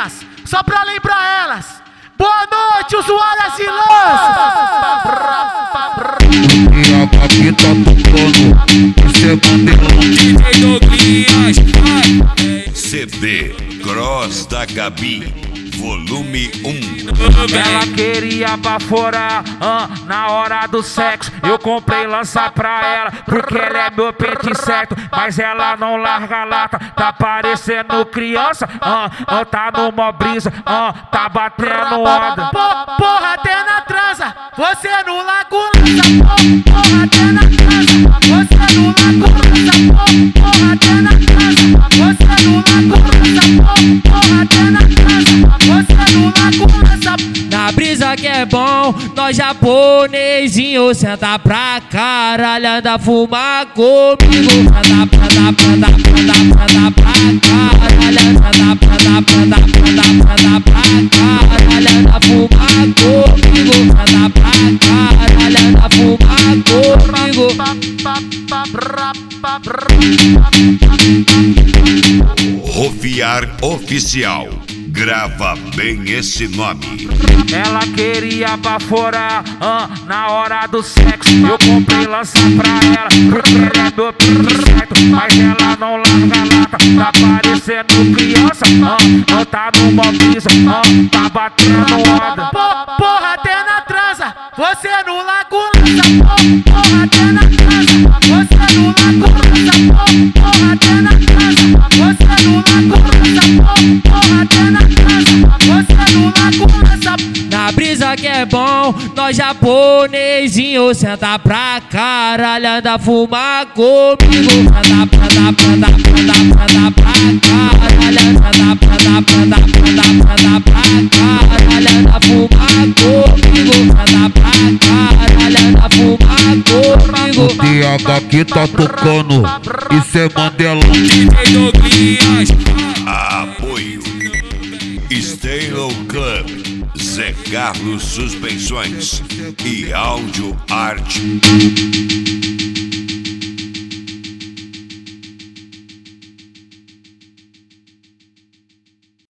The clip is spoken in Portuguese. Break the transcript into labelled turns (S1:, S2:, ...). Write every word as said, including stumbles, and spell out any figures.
S1: Novinhas, só pra lembrar elas. Boa noite, usuárias e
S2: E a aqui tá tocando, isso é bandeirão.
S3: D J Douglas,
S4: C D Cross da Gabi, volume um.
S5: Ela queria baforar ah, na hora do sexo. Eu comprei lança pra ela, porque ela é meu pente certo. Mas ela não larga a lata, tá parecendo criança. ah, ah, Tá numa brisa, ah, tá batendo onda.
S1: Po- Porra, até na transa, você no lago lança. Po- Porra, até na transa, você no lago lança. Po- Porra, até na transa, você no lago lança. Po- Porra, até na transa, você no lago lança.
S3: na brisa que é bom, nós japonesinho senta pra caralho, anda fumar comigo. Senta, senta, senta, senta, senta pra caralho, senta, senta, senta, senta, senta pra caralho, anda fumar comigo. Senta pra caralho, anda fumar comigo.
S4: Rofiar Oficial, grava bem esse nome.
S5: Ela queria baforar ah, na hora do sexo. Eu comprei lança pra ela, porque ela é meu pente certo. Mas ela não larga a lata, tá parecendo criança. ah, ah, Tá numa brisa, ah, tá batendo onda.
S1: Po- Porra, até na transa, você no lago lança. Po- Porra, até na transa, você no lago lança. Po- Porra, até na transa, você no lago lança. Po- Porra, até na transa, você no lago lança.
S3: Na brisa que é bom, nós japonesinho senta pra caralho, anda fumar comigo. Senta, senta, senta, senta, senta pra caralho, senta, senta, senta, senta, senta pra caralho, anda fumar comigo. Senta pra caralho, anda fumar comigo.
S2: D H aqui tá tocando, isso é Mandelão.
S3: D J Douglas,
S4: Apoio Stalo Club, Zé Carlos Suspensões e Áudio Arte.